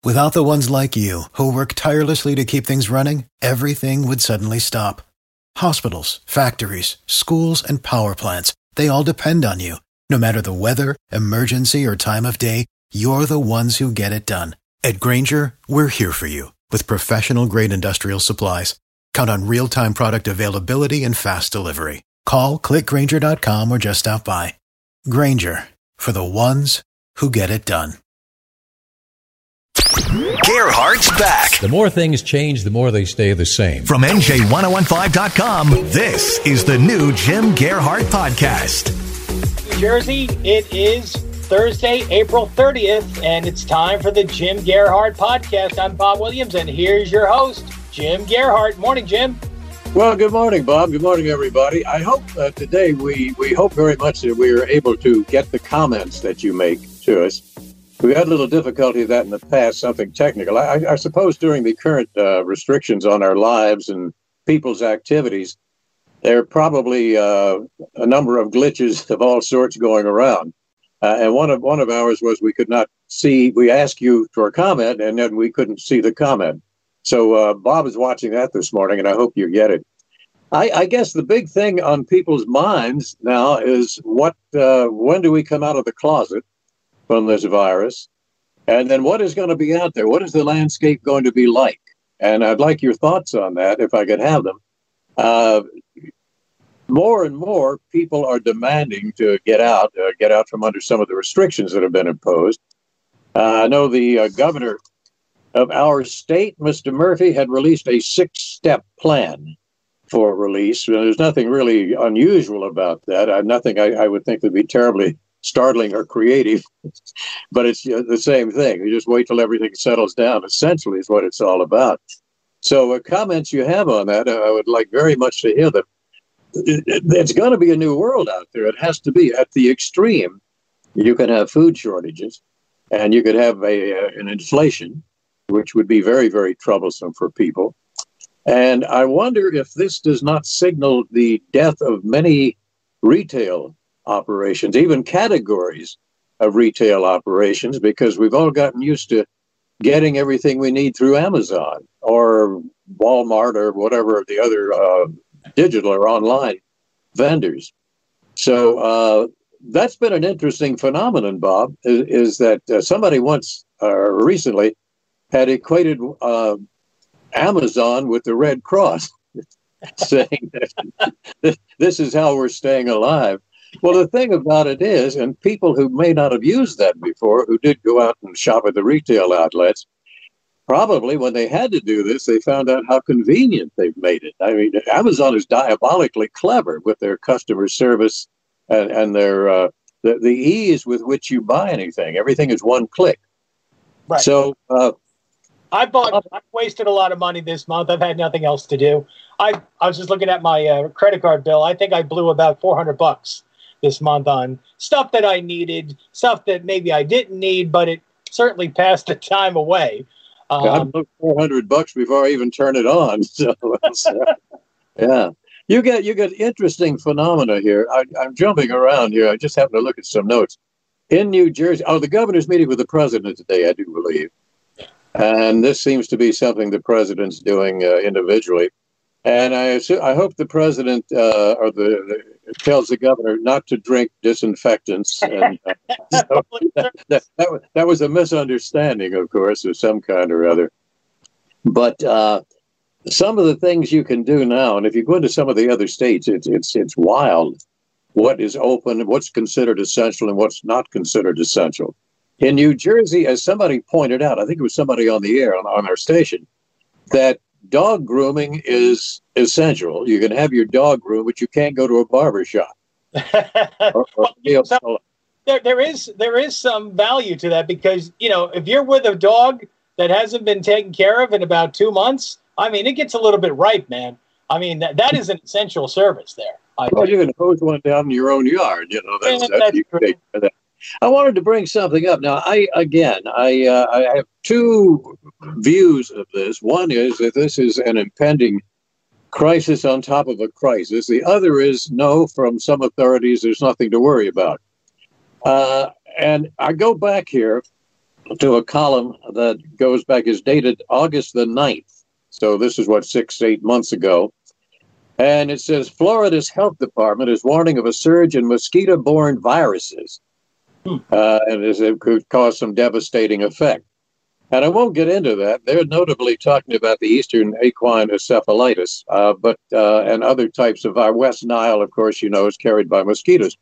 Without the ones like you, who work tirelessly to keep things running, everything would suddenly stop. Hospitals, factories, schools, and power plants, they all depend on you. No matter the weather, emergency, or time of day, you're the ones who get it done. At Grainger, we're here for you with professional-grade industrial supplies. Count on real-time product availability and fast delivery. Call, clickgrainger.com, or just stop by. Grainger, for the ones who get it done. Gerhardt's back. The more things change, the more they stay the same. From NJ1015.com, this is the new Jim Gerhardt Podcast. New Jersey, it is Thursday, April 30th, and it's time for the Jim Gerhardt Podcast. I'm Bob Williams, and here's your host, Jim Gerhardt. Morning, Jim. Well, good morning, Bob. Good morning, everybody. I hope today we hope very much that we are able to get the comments that you make to us. We had a little difficulty with that in the past, something technical. I suppose during the current restrictions on our lives and people's activities, there are probably a number of glitches of all sorts going around. And one of ours was we could not see. We asked you for a comment, and then we couldn't see the comment. So Bob is watching that this morning, and I hope you get it. I guess the big thing on people's minds now is when do we come out of the closet from this virus? And then what is going to be out there? What is the landscape going to be like? And I'd like your thoughts on that, if I could have them. More and more people are demanding to get out from under some of the restrictions that have been imposed. I know the governor of our state, Mr. Murphy, had released a 6-step plan for release. There's nothing really unusual about that. Nothing I would think would be terribly startling or creative, but it's the same thing. You just wait till everything settles down, essentially, is what it's all about. So comments you have on that, I would like very much to hear them. It's going to be a new world out there. It has to be. At the extreme, you can have food shortages, and you could have an inflation, which would be very, very troublesome for people. And I wonder if this does not signal the death of many retail operations, even categories of retail operations, because we've all gotten used to getting everything we need through Amazon or Walmart or whatever the other digital or online vendors. So that's been an interesting phenomenon, Bob, is that somebody once recently had equated Amazon with the Red Cross, saying that this is how we're staying alive. Well, the thing about it is, and people who may not have used that before, who did go out and shop at the retail outlets, probably when they had to do this, they found out how convenient they've made it. I mean, Amazon is diabolically clever with their customer service and their the ease with which you buy anything. Everything is one click. Right. So I've wasted a lot of money this month. I've had nothing else to do. I was just looking at my credit card bill. I think I blew about $400 this month on stuff that I needed, stuff that maybe I didn't need, but it certainly passed the time away. I blew $400 before I even turn it on. So yeah, you get interesting phenomena here. I'm jumping around here. I just happened to look at some notes in New Jersey. Oh, the governor's meeting with the president today, I do believe, and this seems to be something the president's doing individually. And I hope the president tells the governor not to drink disinfectants. And, that was a misunderstanding, of course, of some kind or other. But some of the things you can do now, and if you go into some of the other states, it's wild what is open, what's considered essential, and what's not considered essential. In New Jersey, as somebody pointed out, I think it was somebody on the air on our station, that dog grooming is essential. You can have your dog groomed, but you can't go to a barber shop. There is some value to that because, if you're with a dog that hasn't been taken care of in about 2 months, I mean, it gets a little bit ripe, man. I mean, that is an essential service there. You can hose one down in your own yard. I wanted to bring something up. Now, I have two views of this. One is that this is an impending crisis on top of a crisis. The other is, no, from some authorities, there's nothing to worry about. And I go back here to a column that goes back, is dated August the 9th. So this is what, 8 months ago. And it says, Florida's health department is warning of a surge in mosquito-borne viruses. And it could cause some devastating effect. And I won't get into that. They're notably talking about the Eastern equine encephalitis, and other types of West Nile, of course, is carried by mosquitoes.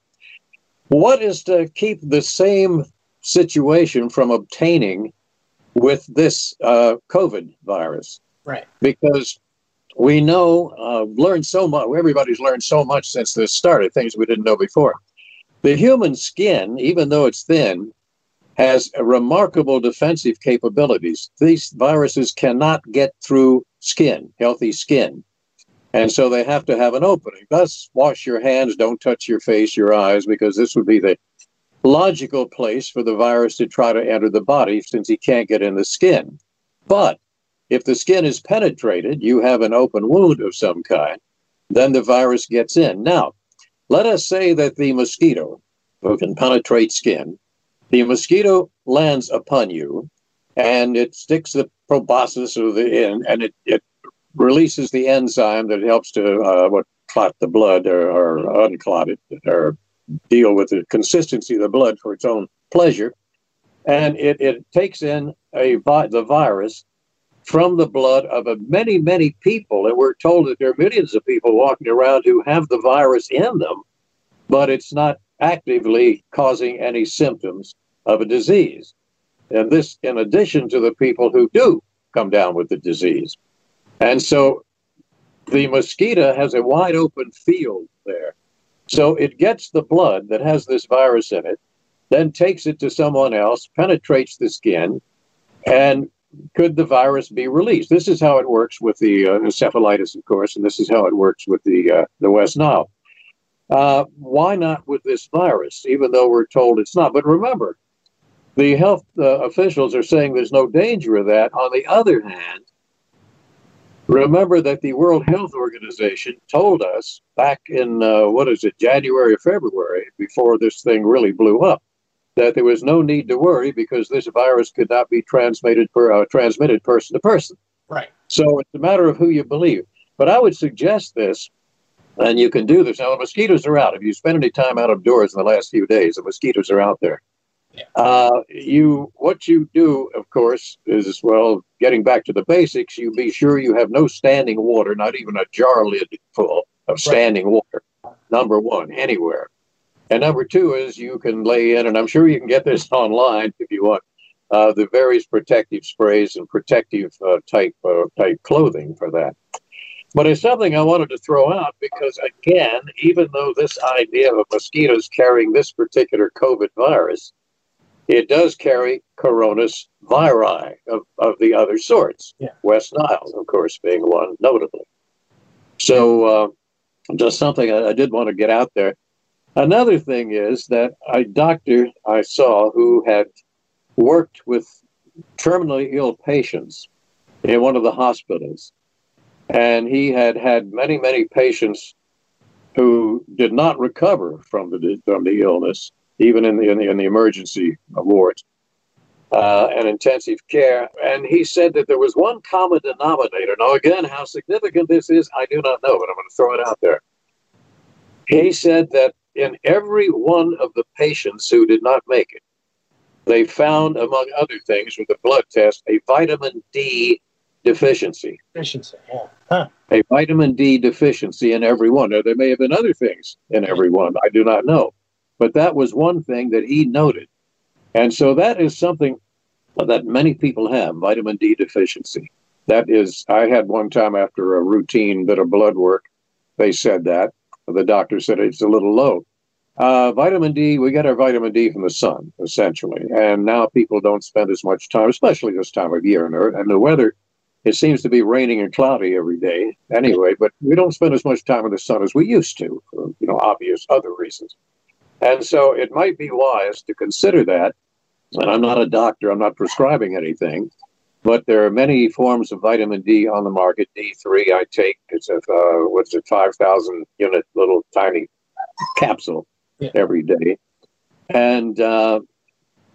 What is to keep the same situation from obtaining with this COVID virus? Right. Because we know, learned so much. Everybody's learned so much since this started, things we didn't know before. The human skin, even though it's thin, has remarkable defensive capabilities. These viruses cannot get through skin, healthy skin. And so they have to have an opening. Thus, wash your hands, don't touch your face, your eyes, because this would be the logical place for the virus to try to enter the body since he can't get in the skin. But if the skin is penetrated, you have an open wound of some kind, then the virus gets in. Now, let us say that the mosquito, who can penetrate skin, the mosquito lands upon you, and it sticks the proboscis and it releases the enzyme that helps to clot the blood or unclot it, or deal with the consistency of the blood for its own pleasure. And it takes in the virus from the blood of many, many people. And we're told that there are millions of people walking around who have the virus in them, but it's not actively causing any symptoms of a disease. And this, in addition to the people who do come down with the disease. And so the mosquito has a wide open field there. So it gets the blood that has this virus in it, then takes it to someone else, penetrates the skin, and could the virus be released? This is how it works with the encephalitis, of course, and this is how it works with the West Nile. Why not with this virus, even though we're told it's not? But remember, the health officials are saying there's no danger of that. On the other hand, remember that the World Health Organization told us back in, January or February, before this thing really blew up, that there was no need to worry because this virus could not be transmitted person to person. Right. So it's a matter of who you believe. But I would suggest this, and you can do this. Now, the mosquitoes are out. If you spend any time out of doors in the last few days, the mosquitoes are out there. Yeah. What you do, of course, is, getting back to the basics, you be sure you have no standing water, not even a jar lid full of standing water, number one, anywhere. And number two is you can lay in, and I'm sure you can get this online if you want, the various protective sprays and protective type clothing for that. But it's something I wanted to throw out because, again, even though this idea of mosquitoes carrying this particular COVID virus, it does carry coronavirus viri of the other sorts. Yeah. West Nile, of course, being one, notably. So just something I did want to get out there. Another thing is that a doctor I saw who had worked with terminally ill patients in one of the hospitals, and he had had many, many patients who did not recover from the illness, even in the emergency wards and intensive care. And he said that there was one common denominator. Now, again, how significant this is, I do not know, but I'm going to throw it out there. He said that in every one of the patients who did not make it, they found, among other things, with a blood test, a vitamin D deficiency. Yeah. Huh. A vitamin D deficiency in every one. Now, there may have been other things in every one. I do not know. But that was one thing that he noted. And so that is something that many people have, vitamin D deficiency. That is, I had one time after a routine bit of blood work, they said that. The doctor said it's a little low. Vitamin D, we get our vitamin D from the sun, essentially. And now people don't spend as much time, especially this time of year. And the weather, it seems to be raining and cloudy every day anyway, but we don't spend as much time in the sun as we used to, for obvious other reasons. And so it might be wise to consider that. And I'm not a doctor, I'm not prescribing anything, but there are many forms of vitamin D on the market. D3 I take, it's a 5,000 unit little tiny capsule every day. And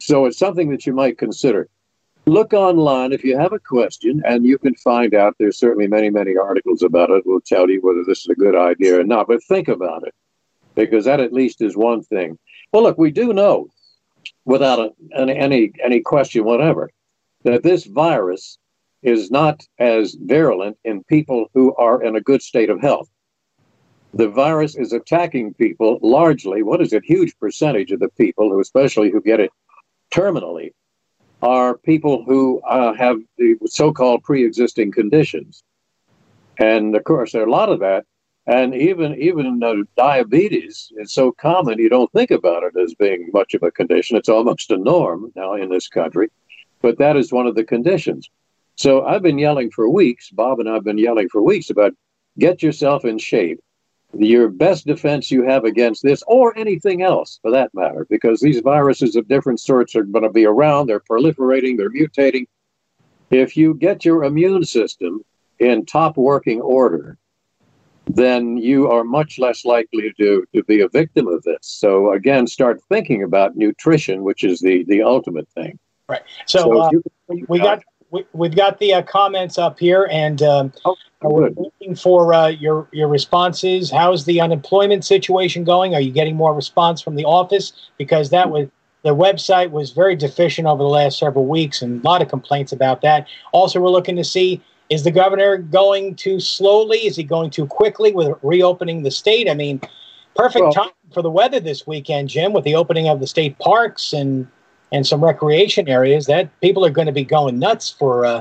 So it's something that you might consider. Look online if you have a question, and you can find out. There's certainly many, many articles about it. Will tell you whether this is a good idea or not. But think about it, because that at least is one thing. Well, look, we do know, without any question whatever, that this virus is not as virulent in people who are in a good state of health. The virus is attacking people largely. What is it? Huge percentage of the people who, especially who get it terminally, are people who have the so-called pre-existing conditions. And of course, there are a lot of that. And even diabetes is so common, you don't think about it as being much of a condition. It's almost a norm now in this country. But that is one of the conditions. So I've been yelling for weeks, Bob and I have been yelling for weeks about get yourself in shape. Your best defense you have against this, or anything else for that matter, because these viruses of different sorts are going to be around, they're proliferating, they're mutating. If you get your immune system in top working order, then you are much less likely to be a victim of this. So again, start thinking about nutrition, which is the ultimate thing. Right. So we've got the comments up here, and we're looking for your responses. How's the unemployment situation going? Are you getting more response from the office? Because the website was very deficient over the last several weeks, and a lot of complaints about that. Also, we're looking to see, is the governor going too slowly? Is he going too quickly with reopening the state? I mean, perfect time for the weather this weekend, Jim, with the opening of the state parks and some recreation areas. That people are going to be going nuts to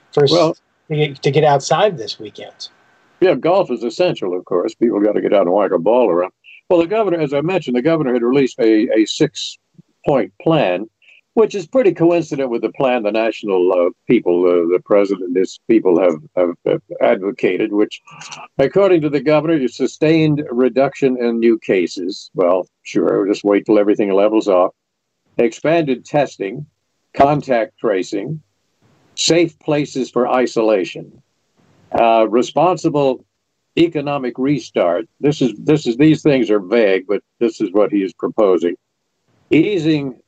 get outside this weekend. Yeah, golf is essential, of course. People got to get out and whack a ball around. Well, the governor, as I mentioned, the governor had released a 6-point plan, which is pretty coincident with the plan the national people, the president and his people have advocated, which, according to the governor, is sustained reduction in new cases. Well, sure, just wait till everything levels off. Expanded testing, contact tracing, safe places for isolation, responsible economic restart. These things are vague, but this is what he is proposing. Ensuring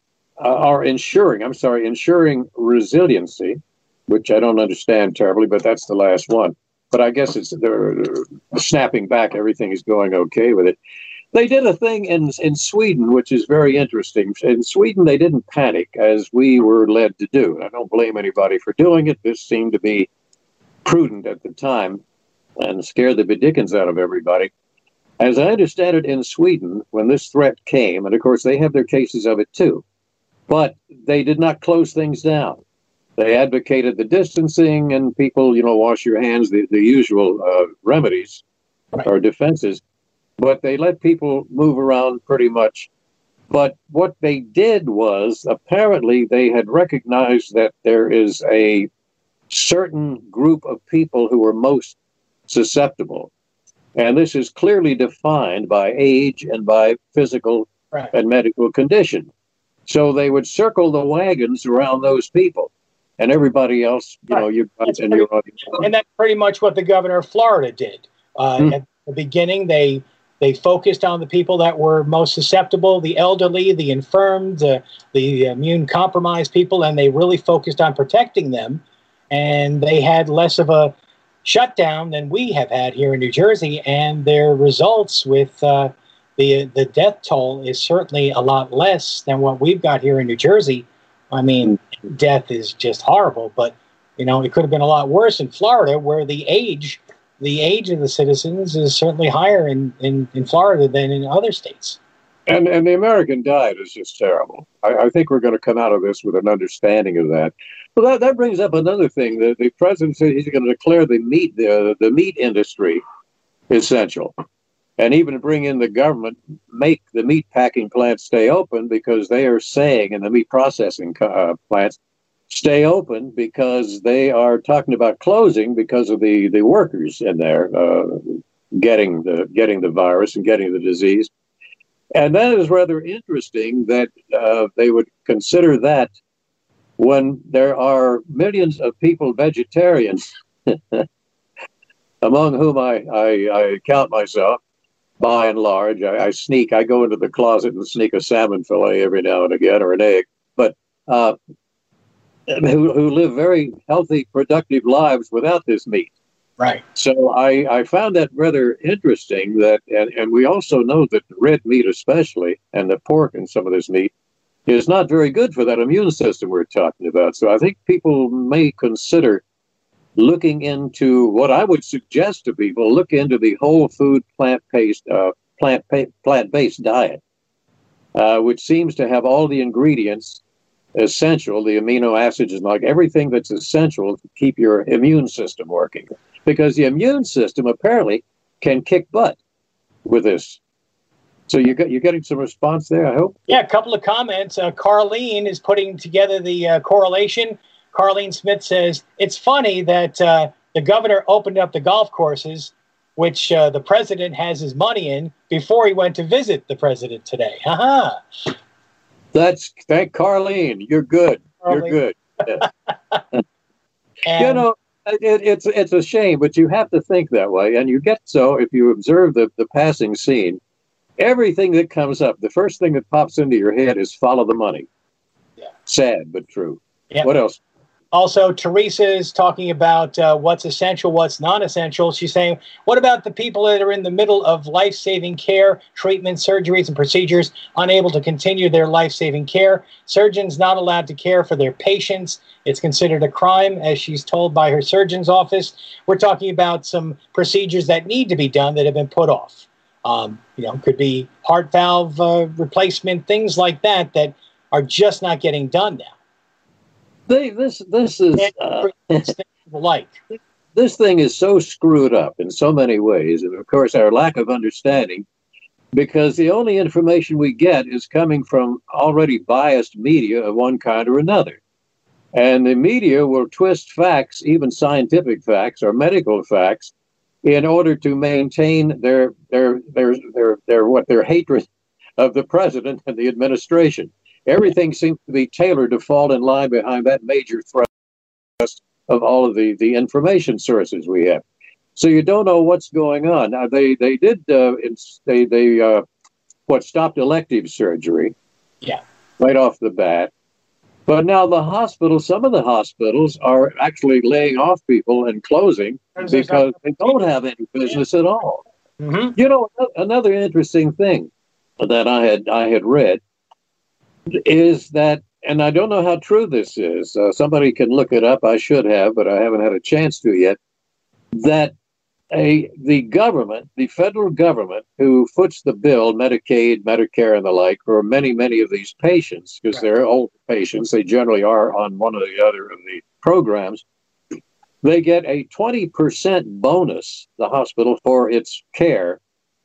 resiliency, which I don't understand terribly, but that's the last one. But I guess it's they're snapping back. Everything is going okay with it. They did a thing in Sweden, which is very interesting. In Sweden, they didn't panic, as we were led to do. I don't blame anybody for doing it. This seemed to be prudent at the time and scared the dickens out of everybody. As I understand it, in Sweden, when this threat came, and of course they have their cases of it too, but they did not close things down. They advocated the distancing and people, wash your hands, the usual remedies or defenses. But they let people move around pretty much. But what they did was, apparently they had recognized that there is a certain group of people who are most susceptible. And this is clearly defined by age and by physical and medical condition. So they would circle the wagons around those people. And everybody else, and that's pretty much what the governor of Florida did. At the beginning, they focused on the people that were most susceptible, the elderly, the infirmed, the immune-compromised people, and they really focused on protecting them. And they had less of a shutdown than we have had here in New Jersey, and their results with the death toll is certainly a lot less than what we've got here in New Jersey. I mean, death is just horrible, but, it could have been a lot worse in Florida, where the age of the citizens is certainly higher in Florida than in other states. And the American diet is just terrible. I think we're going to come out of this with an understanding of that. Well, that brings up another thing. The president said he's going to declare the meat industry essential, and even bring in the government, make the meat packing plants stay open, because they are saying, and the meat processing plants stay open because they are talking about closing because of the workers in there getting the virus and getting the disease. And that is rather interesting that they would consider that when there are millions of people vegetarians, among whom I count myself, by and large. I go into the closet and sneak a salmon fillet every now and again, or an egg. But uh, who live very healthy, productive lives without this meat. Right. So I found that rather interesting that, and we also know that the red meat especially, and the pork and some of this meat, is not very good for that immune system we're talking about. So I think people may consider looking into what I would suggest to people, look into the whole food plant-based diet, which seems to have all the ingredients essential, the amino acids and like everything that's essential to keep your immune system working. Because the immune system apparently can kick butt with this. So you're getting some response there, I hope? Yeah, a couple of comments. Carlene is putting together the correlation. Carlene Smith says, it's funny that the governor opened up the golf courses, which the president has his money in, before he went to visit the president today. Haha. Thank Carlene. You're good. Carlene. You're good. Yeah. You know, it's a shame, but you have to think that way. And you get so if you observe the passing scene, everything that comes up, the first thing that pops into your head is follow the money. Yeah. Sad, but true. Yep. What else? Also, Teresa is talking about what's essential, what's non-essential. She's saying, what about the people that are in the middle of life-saving care, treatment, surgeries, and procedures, unable to continue their life-saving care? Surgeons not allowed to care for their patients. It's considered a crime, as she's told by her surgeon's office. We're talking about some procedures that need to be done that have been put off. Could be heart valve replacement, things like that are just not getting done now. This is this thing is so screwed up in so many ways, and of course our lack of understanding, because the only information we get is coming from already biased media of one kind or another, and the media will twist facts, even scientific facts or medical facts, in order to maintain their hatred of the president and the administration. Everything seems to be tailored to fall in line behind that major thrust of all of the information sources we have. So you don't know what's going on. Now they stopped elective surgery, right off the bat. But now some of the hospitals are actually laying off people and closing because they don't have any business at all. Mm-hmm. You know, another interesting thing that I had read is that, and I don't know how true this is, somebody can look it up, I should have, but I haven't had a chance to yet, that the government, the federal government, who foots the bill, Medicaid, Medicare, and the like, for many, many of these patients, because they're old patients, they generally are on one or the other of the programs, they get a 20% bonus, the hospital, for its care,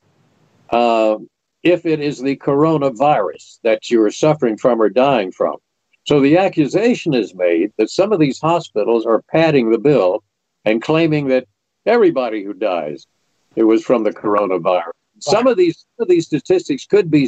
if it is the coronavirus that you are suffering from or dying from. So the accusation is made that some of these hospitals are padding the bill and claiming that everybody who dies, it was from the coronavirus. Wow. Some of these statistics could be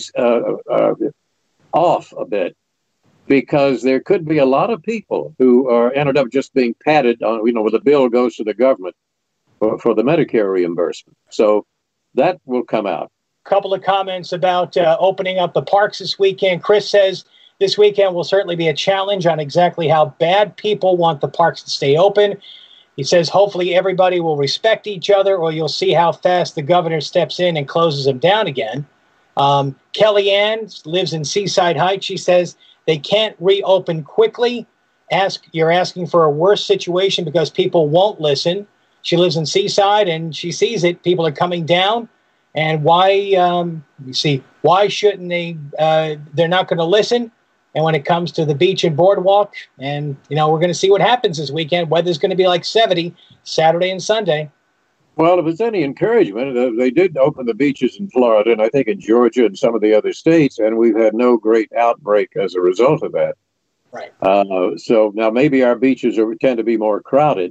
off a bit, because there could be a lot of people who ended up just being padded on, where the bill goes to the government for the Medicare reimbursement. So that will come out. Couple of comments about opening up the parks this weekend. Chris says this weekend will certainly be a challenge on exactly how bad people want the parks to stay open. He says hopefully everybody will respect each other, or you'll see how fast the governor steps in and closes them down again. Kellyanne lives in Seaside Heights. She says they can't reopen quickly. You're asking for a worse situation because people won't listen. She lives in Seaside and she sees it. People are coming down. And why shouldn't they? They're not going to listen. And when it comes to the beach and boardwalk, and we're going to see what happens this weekend. Weather's going to be like 70 Saturday and Sunday. Well, if it's any encouragement, they did open the beaches in Florida, and I think in Georgia and some of the other states, and we've had no great outbreak as a result of that. Right. So now maybe our beaches tend to be more crowded.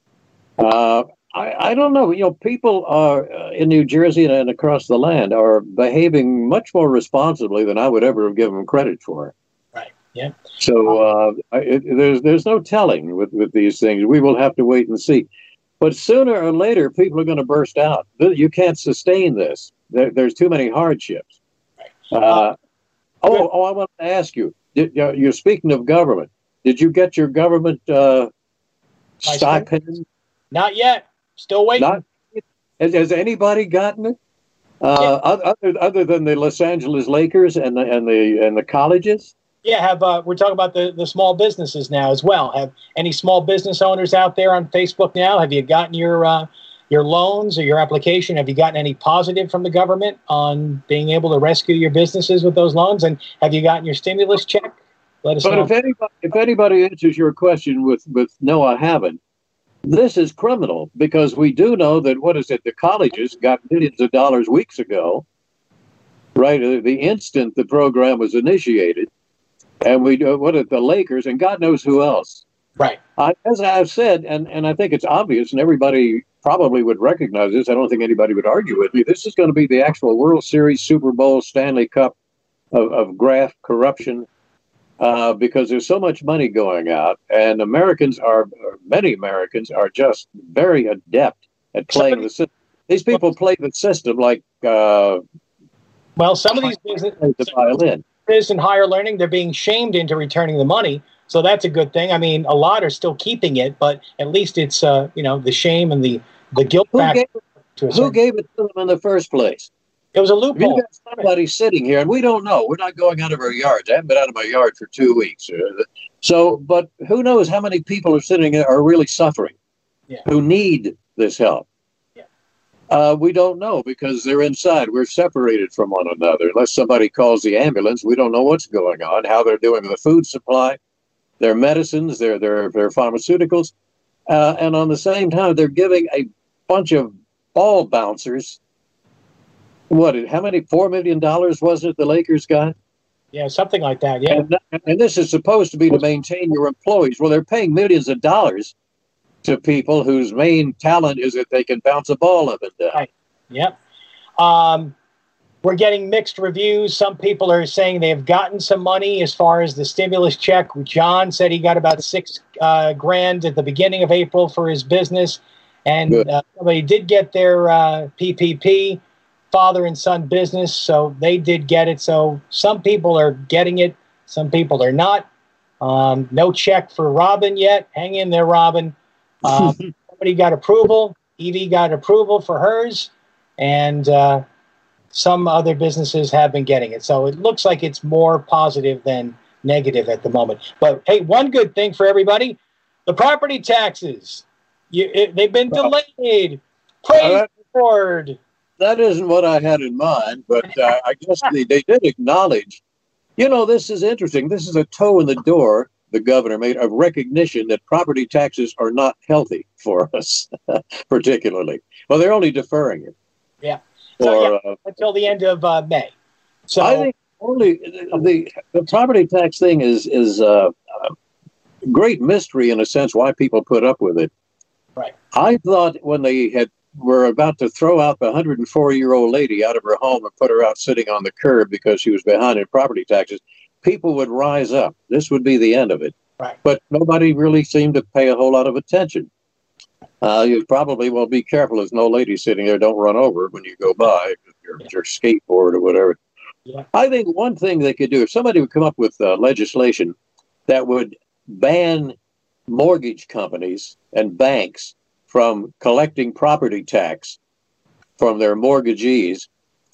I don't know. People are in New Jersey and across the land are behaving much more responsibly than I would ever have given them credit for. Right. Yeah. So there's no telling with these things. We will have to wait and see. But sooner or later, people are going to burst out. You can't sustain this. There's too many hardships. Right. I want to ask you, You're speaking of government. Did you get your government stipend? Not yet. Still waiting. Has anybody gotten it? Other than the Los Angeles Lakers and the colleges? Yeah, we're talking about the small businesses now as well. Have any small business owners out there on Facebook now? Have you gotten your loans or your application? Have you gotten any positive from the government on being able to rescue your businesses with those loans? And have you gotten your stimulus check? Let us know. But if anybody answers your question with no, I haven't, this is criminal, because we do know that, the colleges got millions of dollars weeks ago, right? The instant the program was initiated. And the Lakers, and God knows who else. Right. As I've said, and I think it's obvious, and everybody probably would recognize this. I don't think anybody would argue with me. This is going to be the actual World Series, Super Bowl, Stanley Cup of graft corruption, because there's so much money going out, and many Americans are just very adept at playing the system. These people play the system like some of these businesses, the violin. In higher learning, they're being shamed into returning the money, so that's a good thing. I mean, a lot are still keeping it, but at least it's the shame and the guilt factor. Who gave it to them in the first place? It was a loophole. You got somebody sitting here, and we don't know. We're not going out of our yards. I haven't been out of my yard for 2 weeks. But who knows how many people are sitting there are really suffering, who need this help. We don't know, because they're inside. We're separated from one another. Unless somebody calls the ambulance, we don't know what's going on, how they're doing with the food supply, their medicines, their pharmaceuticals. And on the same time, they're giving a bunch of ball bouncers. How many? $4 million was it the Lakers got? Yeah, something like that, yeah. And this is supposed to be to maintain your employees. Well, they're paying millions of dollars to people whose main talent is that they can bounce a ball up and down. Right. Yep. We're getting mixed reviews. Some people are saying they have gotten some money as far as the stimulus check. John said he got about $6,000 at the beginning of April for his business, and somebody did get their PPP, father and son business, so they did get it. So some people are getting it, some people are not. No check for Robin yet. Hang in there, Robin. Somebody got approval. Evie got approval for hers, and some other businesses have been getting it. So it looks like it's more positive than negative at the moment. But hey, one good thing for everybody: the property taxes. They've been delayed. Praise the Lord. That isn't what I had in mind, but I guess they did acknowledge. This is interesting. This is a toe in the door the governor made of recognition that property taxes are not healthy for us, particularly. Well, they're only deferring it. Yeah. So, until the end of May. So I think only the property tax thing is a great mystery in a sense why people put up with it. Right. I thought when they were about to throw out the 104-year-old lady out of her home and put her out sitting on the curb because she was behind in property taxes, people would rise up. This would be the end of it. Right. But nobody really seemed to pay a whole lot of attention. You probably will be careful as no lady sitting there. Don't run over when you go by your skateboard or whatever. Yeah. I think one thing they could do, if somebody would come up with legislation that would ban mortgage companies and banks from collecting property tax from their mortgagees,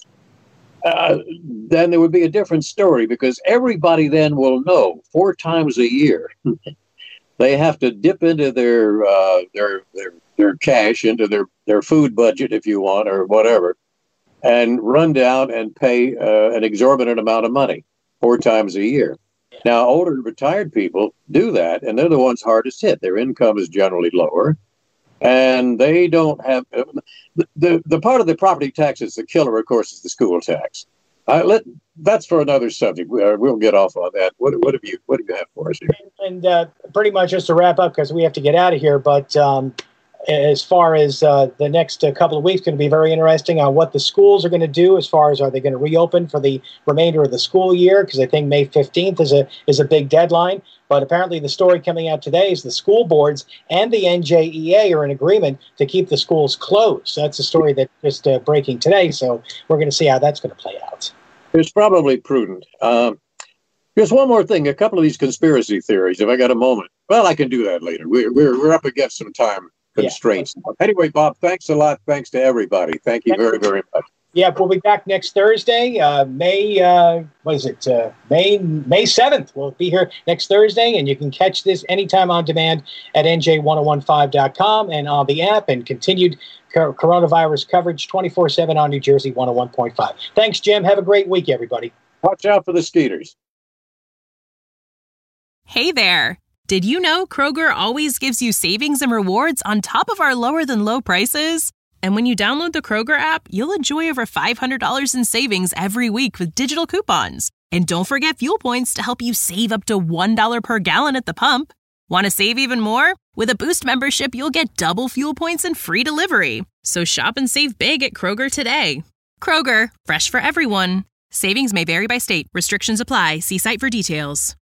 then there would be a different story, because everybody then will know 4 times a year they have to dip into their cash, into their food budget, if you want, or whatever, and run down and pay an exorbitant amount of money 4 times a year. Now, older retired people do that, and they're the ones hardest hit. Their income is generally lower, and they don't have the part of the property tax is the killer, of course, is the school tax. That's for another subject. We'll get off on that. What do you have for us here? And pretty much just to wrap up, because we have to get out of here, but as far as the next couple of weeks, going to be very interesting on what the schools are going to do as far as are they going to reopen for the remainder of the school year, because I think May 15th is a big deadline. But apparently the story coming out today is the school boards and the NJEA are in agreement to keep the schools closed. That's a story that's just breaking today, so we're going to see how that's going to play out. It's probably prudent. Just one more thing. A couple of these conspiracy theories, if I got a moment. Well, I can do that later. We're up against some time constraints. Yeah. Anyway, Bob, thanks a lot. Thanks to everybody. Thank you very, very much. Yeah, we'll be back next Thursday, May 7th. We'll be here next Thursday, and you can catch this anytime on demand at NJ1015.com and on the app, and continued coronavirus coverage 24/7 on New Jersey 101.5. Thanks, Jim. Have a great week, everybody. Watch out for the skeeters. Hey there. Did you know Kroger always gives you savings and rewards on top of our lower-than-low prices? And when you download the Kroger app, you'll enjoy over $500 in savings every week with digital coupons. And don't forget fuel points to help you save up to $1 per gallon at the pump. Want to save even more? With a Boost membership, you'll get double fuel points and free delivery. So shop and save big at Kroger today. Kroger, fresh for everyone. Savings may vary by state. Restrictions apply. See site for details.